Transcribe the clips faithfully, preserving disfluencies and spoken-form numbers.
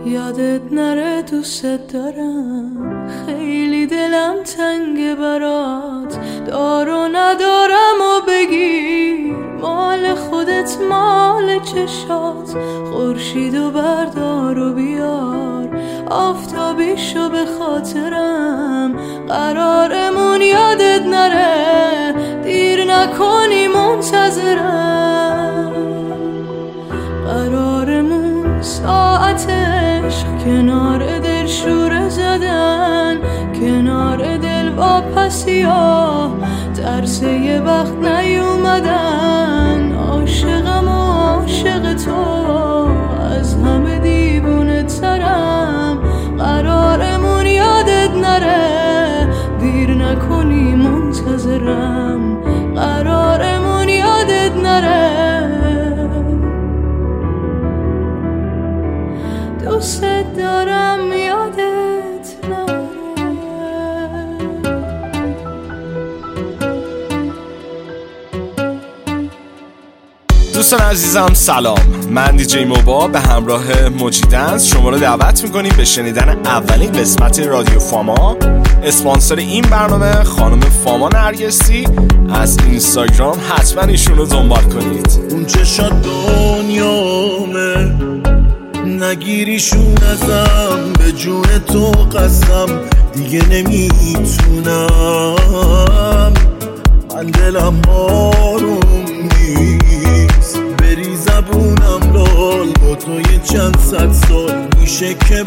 یادت نره دوست دارم، خیلی دلم تنگه برات، دار و ندارم و بگیر مال خودت مال چشات، خورشید و بردار و بیار آفتابی شو به خاطرم، قرارمون یادت نره دیر نکنی منتظرم، قرارمون ساعتش کنار دل شوره زدن، کنار دل واپسی ها ترس یه وقت نیومدن، عاشقم و عاشق تو از همه دیوونه ترم، قرارمون یادت نره دیر نکنی منتظرم، قرارمون یادت نره دوست دارم یادت نره. دوستان عزیزم سلام، من دیجی موبا به همراه مجیدنز شما رو دعوت میکنیم به شنیدن اولین قسمت رادیو فاما. اسپانسر این برنامه خانم فاما نرگسی از اینستاگرام، حتما ایشون رو دنبال کنید. اون چشات دنیامه نگیریشون ازم، به جون تو قسم دیگه نمیتونم، من دلم آروم نیست، بری زبونم لال با تو یه چند صد سال میشه که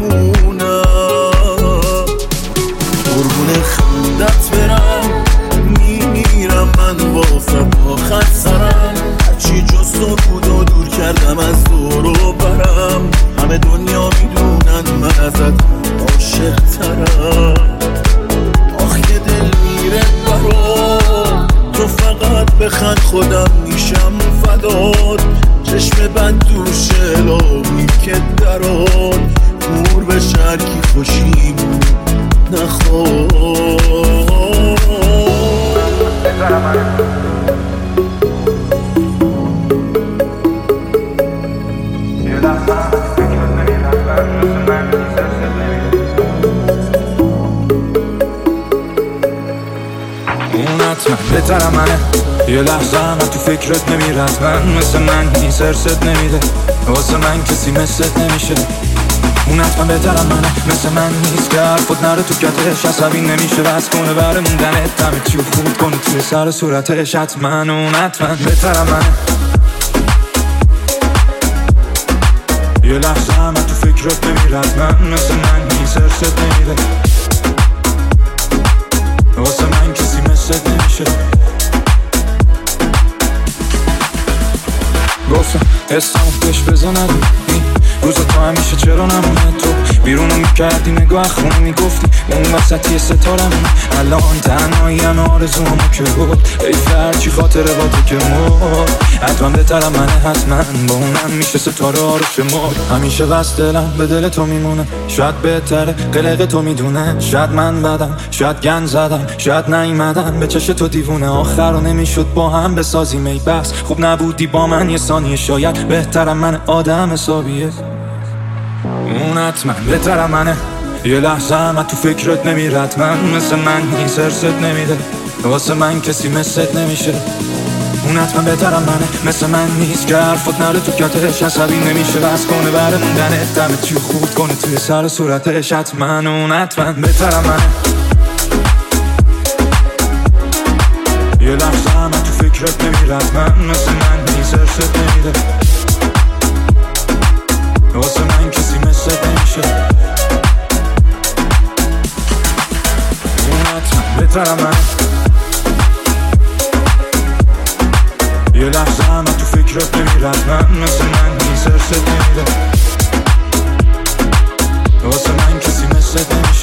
بمونم، قربون خندت برم میمیرم من واسه آخر سرم، هرچی جز تو بود و دور کردم از دور و برم، همه دنیا میدونن من ازت عاشق ترم، آخ یه دل میره برام، تو فقط بخند خودم میشم فدات، چشم بند دوشه لامی که درات، دور به شرکی خوشیمون نخواد. حتما بهترم منه، یه لحظه من تو فکرت نمیرد، من مثل من نیست ارست نمیده، واسه من کسی مثلت نمیشه، اون حتما بهترم منه، مثل من نیست که حرفت نره تو کتش، عصبی نمیشه بس کنه بره موندنت، همه چیو خود کنه توی سر صورتش، حتما اون حتما بهترم منه، یه لحظه من تو فکرت نمیرد، من مثل من نیست ارست نمیده، واسه من کسی مثلت نمیشه، گفتم اسمو بهش بزنم این روزا تو همیشه چرا نمونه، تو بیرونو میکردی نگاه خونه میگفتی اون وسطی ستارمونه، الان تنهاییم آرزومو که بود، ای فرچی خاطره با تو که مرد، حتما بهترم منه، حتما با اونم میشه ستاره ها رو شمرد، همیشه بس دلم به دل تو میمونه، شاید بهتره قلق تو میدونه، شاید من بدم شاید گن زدم، شاید نیومدم به چش تو دیوونه، آخر رو نمیشد با هم بسازیم، ای بس خوب نبودی با من یه ثانیه، شاید بهترم من آدم حسابیه، اون حتما بهترم منه، یه لحظه من تو فکرت نمیرد، من مثل من نیست ارست نمیده، واسه من کسی مثلت نمیشه، اون حتما بهترم منه، مثل من نیست که حرفت نره تو کتش، عصبی نمیشه بس کنه بره موندنت، همه چیو خود کنه توی سر صورتش، حتما اون حتما بهترم منه، یه لحظه من تو فکرت نمیرد، من مثل من نیست ارست نمیده، واسه من کسی مثلت نمیشه، اون حتما بهترم منه، یه لحظه من تو فکرت نمیرد، من مثل من نیست ارست نمیده، واسه من کسی مثلت نمیشه.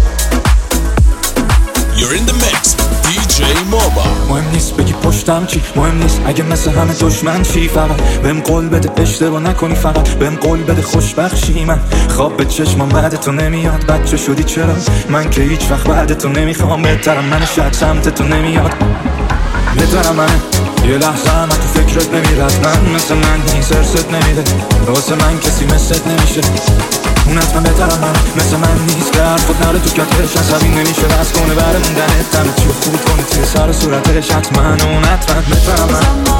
You're in the mix دیجی موبا. مهم نیست بگی پشتم چی، مهم نیست اگه مثل همه دشمن چی، فقط بهم قول بده اشتباه نکنی، فقط بهم قول بده خوشبخشی، من خواب به چشمم بعد تو نمیاد، بچه شدی چرا من که هیچ وقت بعد تو نمیخوام، بهترم من شاید سمت تو نمیاد، بهترم منه، یه لحظه من تو فکرت نمیرد، من مثل من نیست ارست نمیده، واسه من کسی مثلت نمیشه، اون حتما بهترم من مثل من نیست که هر خود نره تو کتش عصبی نمیشه بس کنه بره موندنت دمه چی خود کنه توی سر صورتش حتما اون حتما بهترم من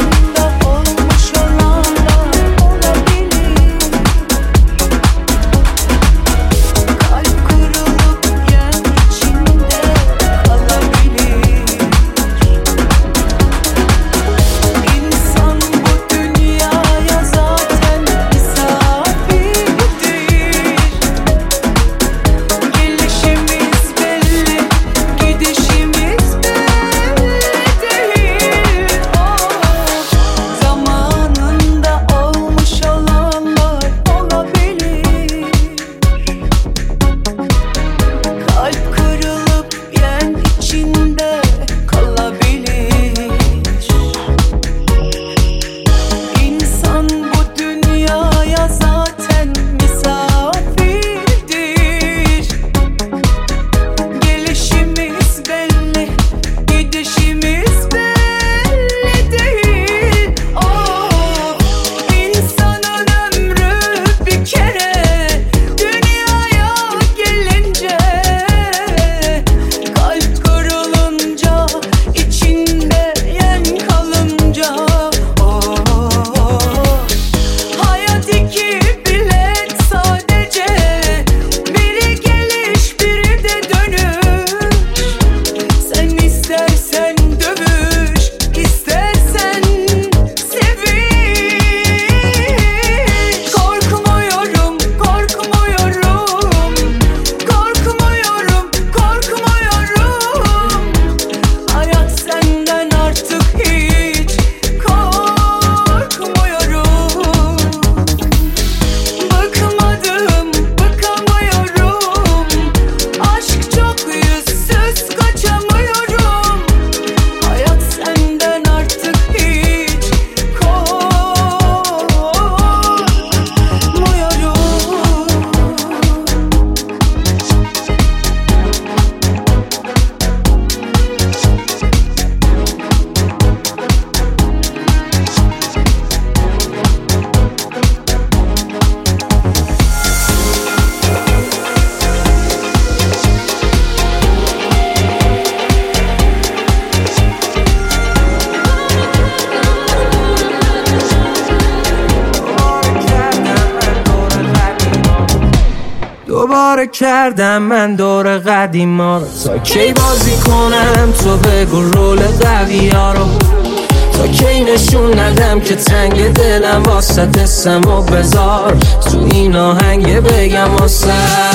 دوباره کردم من دور قدیما رو تا کی بازی کنم تو بگو رول قوی ها رو تا کی نشون ندم که تنگ دلم واسه اسم و بذار تو این آهنگ بگم واسه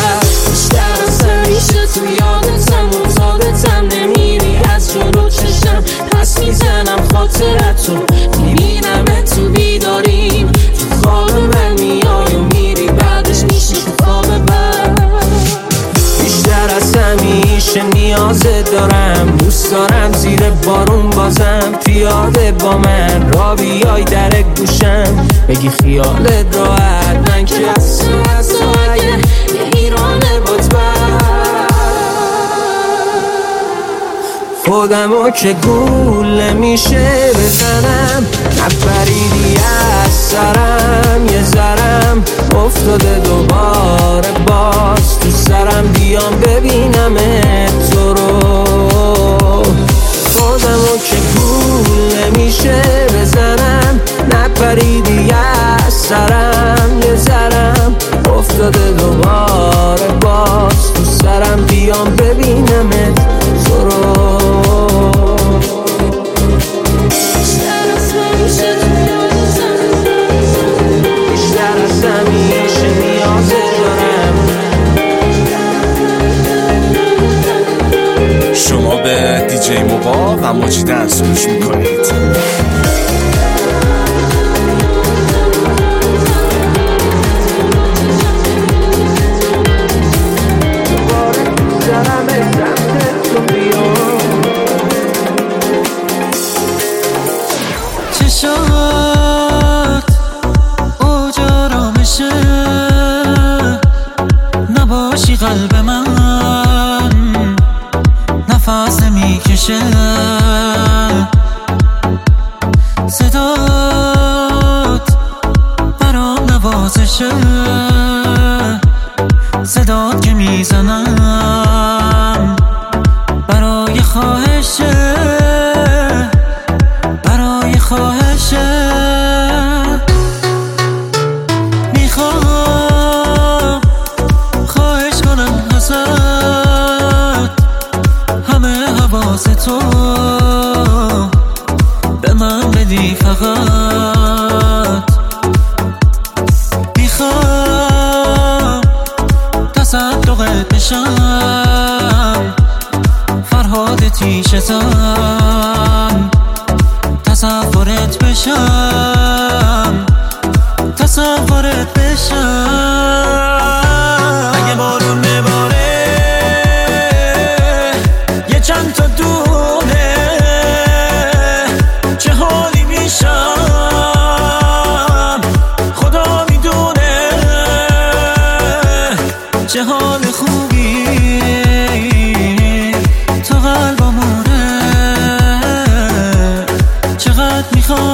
بیشتر از همیشه تو یادتم متادتم نمیری از جلو چشم پس میزنم خاطرتو میبینم تو بیداریم تو خواب من میای و میری بعدش میشی تو خواب من بیشتر از همیشه نیازت دارم دوست دارم زیر بارون بازم پیاده با من را بیای در گوشم بگی خیالت راحت من که از تو از تو اگه یه ایرانه بطبر خودمو که گول میشه بزنم نپریدی از سرم یه ذرم افتاده دوباره باز تو سرم بیام ببینم تو رو خودمو که گول میشه بزنم نپریدی از سرم یه ذرم افتاده دوباره باز تو سرم بیام ببینم تو رو شما به دیجی موبا و موجی دنس گوش میکنید. چشات اوجا را بشه نباشی قلب من نفس میکشه صدات برام نوازشه میزنم برای خواهشه، برای خواهشه. میخوام خواهش کنم ازت همه حواس تو به من بدی فقط. میخوام تصدقت بشم، فرهاد تیشتم، تصورت بشم، تصورت بشم. اگه بارون بباره یه چند تا دونه چه حالی میشم خدا میدونه، چه حال خوبی تو قلبمونه، چقدر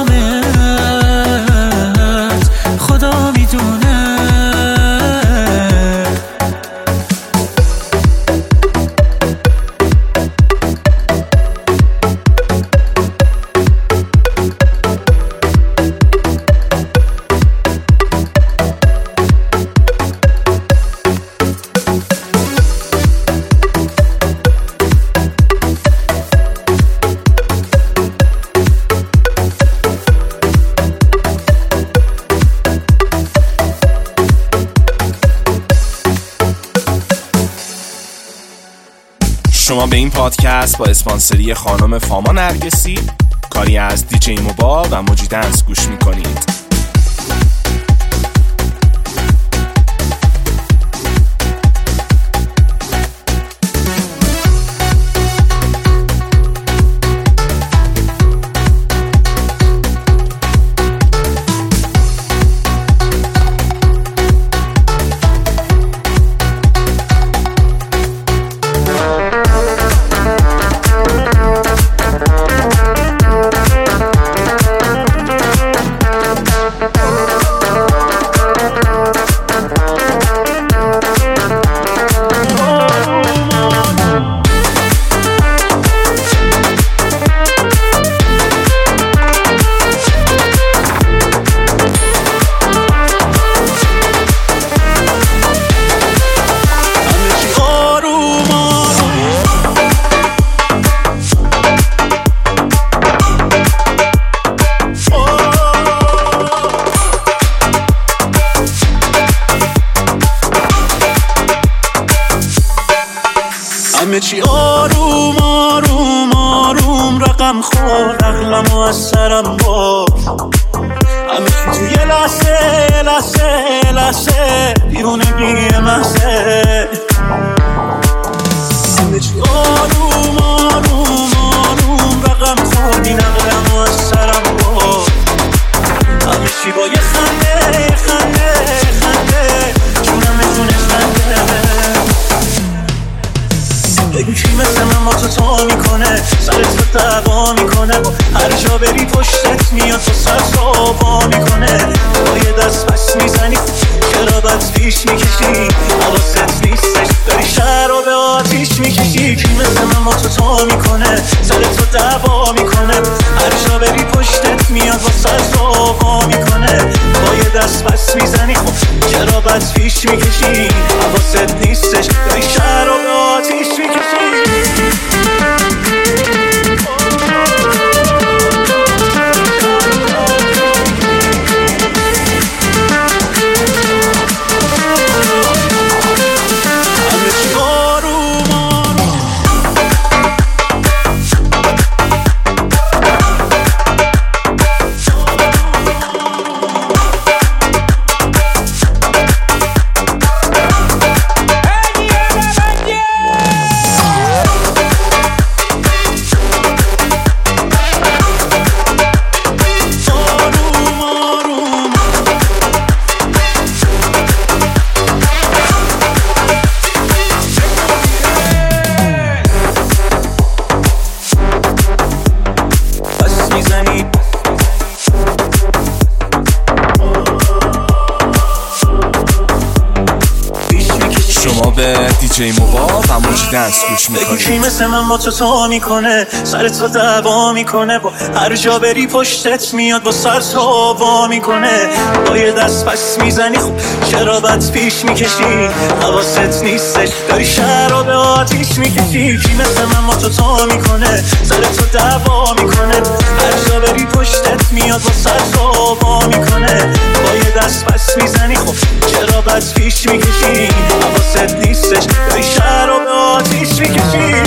میخوامت خدا میدونه. شما به این پادکست با اسپانسری خانم فاما نرگسی، کاری از دیجی موبا و موجی دنس گوش میکنید. همه چی آروم آروم آروم رقم خور، عقلمو از سرم بر. همه چی تو یه لحظه یه لحظه یه لحظه دیوونگی محضه. همه چی آروم آروم آروم رقم خور، این عقلمو از سرم بر. همه چی با یه خنده یه خنده یه خنده جونم جونه خنده. بگو کی مثل من با تو تا میکنه، سرت رو دعوا میکنه، هر جا بری پشتت میاد تو سر صابا میکنه. با یه دست پس میزنی چرا بد پیش میکشی، حواست نیستش داری شهر رو به آتیش میکشی. کی مثل من با تو تا میکنه، سرت رو دعوا میکنه، هر جا بری پشتت میاد با سر صابا میکنه. با یه دست پس میزنی چرا بد پیش میکشی، حواست نیستش داری شهر رو به آتیش میکشی. Yeah. شما به دیجی موبا و موجی دنس گوش بگو کی میکنید. مثل من با تو تو میکنه، سر تو دعوا میکنه، با هر جا بری پشتت میاد، با سر تو وا میکنه. با یه دست پس میزنی خب چرا بد پیش میکشی؟ حواست نیستش داری شهر به آتیش میکشی. کی مثل من با تو تو میکنه، سر تو دعوا میکنه، هر جا بری پشتت میاد، با سر تو وا میکنه. با یه دست پس میزنی خب چرا بد پیش میکشی؟ حواست نیستش داری شهر به آتیش میکشی.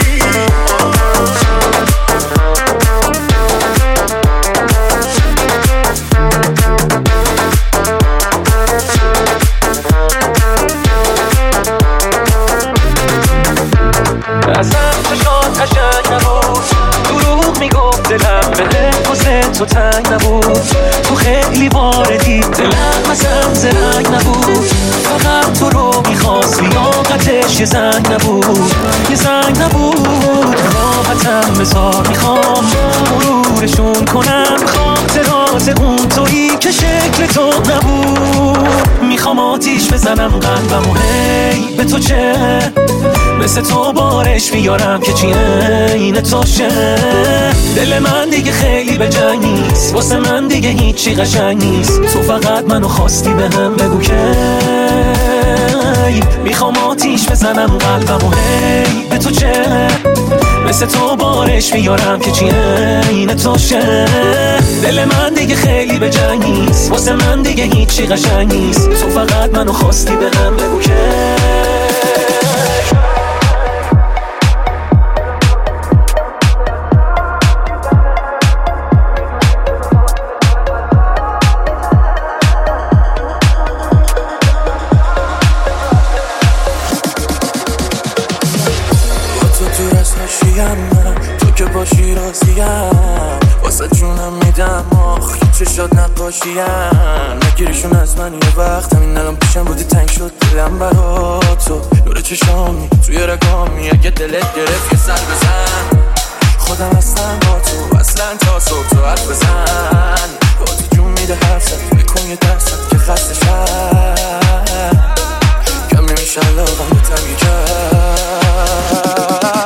ازم چشات قشنگ نبود، دروغ میگفت دلم به واسه تو تنگ نبود. تو خیلی واردی دلم ازم زرنگ نبود، فقط تو رو میخواست لیاقتش یه زنگ نبود، یه زنگ نبود. راحتم بذار میخوام مرورشون کنم، خاطرات اون تویی که شکل تو نبود. میخوام آتیش بزنم قلبم و هی به تو چه، مثل تو بارش بیارم که چیه این توشه. دل من دیگه خیلی به جنگ نیست، واسه من دیگه هیچی قشنگ نیست. تو فقط منو خواستی به هم بگو که میخوام آتیش بزنم قلبم و هی به تو چه، مثل تو بارش بیارم که چیه این توشه. دل من دیگه خیلی به جنگ نیست، واسه من دیگه هیچی قشنگ نیست. تو فقط منو خواستی به هم بگو که تو که باشی راضیم، واسه جونم میدم آخ چشات نقاشیم. نگیریشون از من یه وقت، همین الان پیشم بودی تنگ شد دلم برا تو. نور چشامی توی رگامی، اگه دلت گرفت یه سر بزن. خودم هستم با تو اصلا تا صبح تو حرف بزن. با تو جون میده حرفت، بکن یه درست که خسته شد کم نمیشه علاقم به تنگی کرد.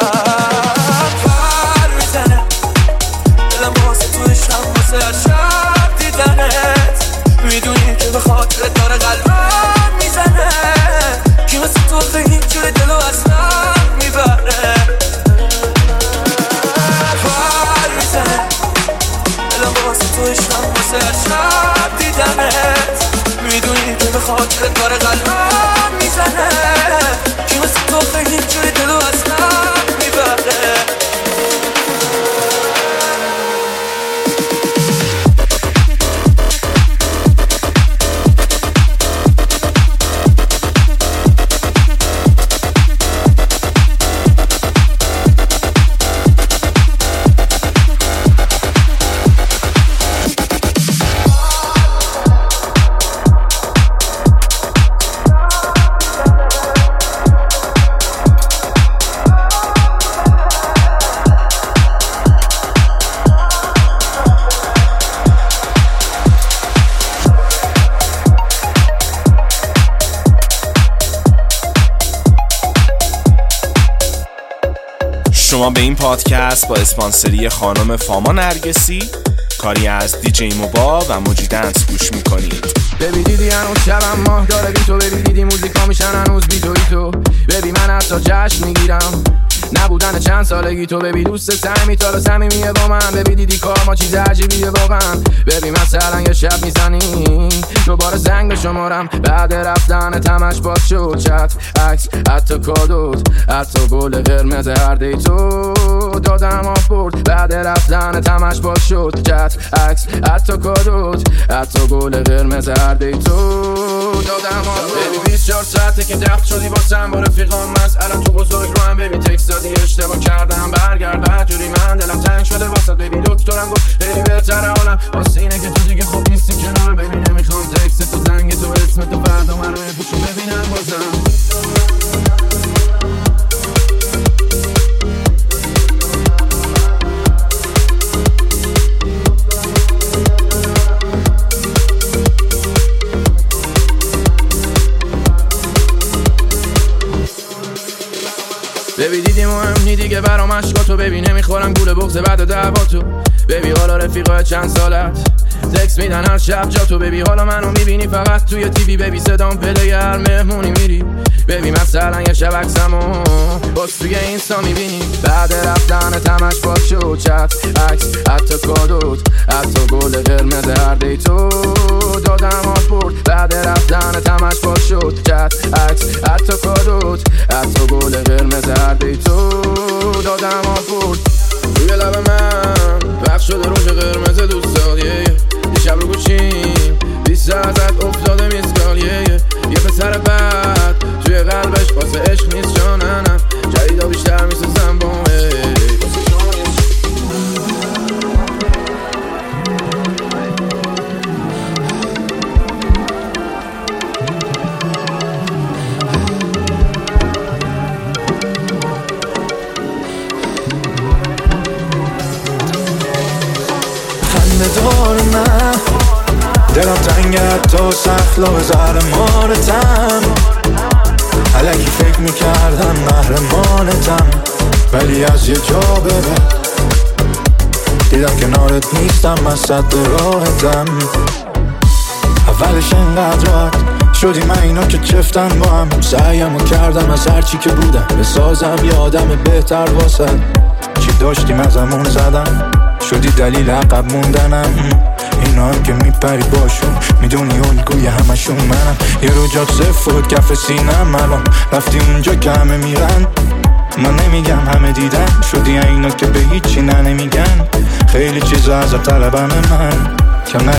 شب دیدنت میدونی که به خاطر داره قلبم میزنه. کی مثل تو خیلی جوری دلو از من میبره، پر میزنه دلم واسه تو عشقم واسه شب دیدنت میدونی که به خاطر داره قلبم میزنه. کی مثل تو خیلی جوری دلو از من میبره. شما به این پادکست با اسپانسری خانم فاما نرگسی، کاری از دیجی موبا و موجی دنس گوش میکنید. ببی دیدی هنوز شبم ماه داره بی تو، ببی دیدی موزیکا میشن هنوز بی توی تو. ببی من حتی جشن میگیرم نبودن چند سالگی تو. ببی دوست سمی تا صمیمیه با من، ببی دیدی کار ما چیز عجیبیه واقعا. ببی مثلا یه شب میزنی دوباره زنگ به شمارم، بعد رفتن تمش باز شد چت عکس حتی کادوت، حتی گل قرمز هر دی تو دادم آفورد. بعد رفتن تمش باز شد چت عکس حتی کادوت، حتی گل قرمز هر دی تو دادم آفورد. ببی بیست و چهار ساعته که دفت شدی واسم با رفیقام، مسئله تو بزرگ رو هم ببی تکست دادی اشتباه کردم برگرد بعجوری من دلم تنگ شده واسه. ببی دکترم گفت خیلی بهتره حالم واسه اینه که تو دیگه خوب نیستی کنار. ببی نمیخوام تکست تو زنگ تو اسم تو فردا من روی پوشو ببینم بازم. ببی دیدی مهم نی دیگه برام عشقاتو، ببی نمیخورم گول بغض بعد دعواتو، ببی حالا رفیقای چند سالت تکس میدن هر شب جاتو، ببی حالا منو میبینی فقط توی تیوی، ببی صدام پلیر مهمونی میری، ببی مثلا یه شب عکسمو باز توی اینستا میبینی، بعد رفتن تمش باز شد چت عکس حتی کادوت حتی گل قرمز هر دیتو دادم آسپورت، بعد رفتن تمش باز شد چت عکس حتی کادوت حتی گل قرمز هر دیتو دادم آسپورت، روی لب من پخش شده روش قرمز دوستان، یه شب رو گوشیم بیست ازت افتاده میزگال، یه پسر بد توی قلبش واسه عشق نیست جاننم، جدیدا بیشتر میسوزم با دار من دلم تنگه تا سخلا به زهر مارتم، علکی فکر میکردم محرمانتم، ولی از یه جا به بعد دیدم کنارت نیستم، من صد راحتم، اولش انقدر راحت شدی من اینا که چفتن با هم، سعیمو کردم از هرچی که بودم بسازم یه آدم بهتر واسه چی داشتیم ازمون زدم، شدی دلیل عقب موندنم، اینا هم که میپری باشون میدونی الگوی همشون منم، یه رو جات صفت کف سینم، الان رفتی اونجا که همه میرن، من نمیگم همه دیدن، شدی اینا که به هیچی نه نمیگن، خیلی چیزا از طلبم من کم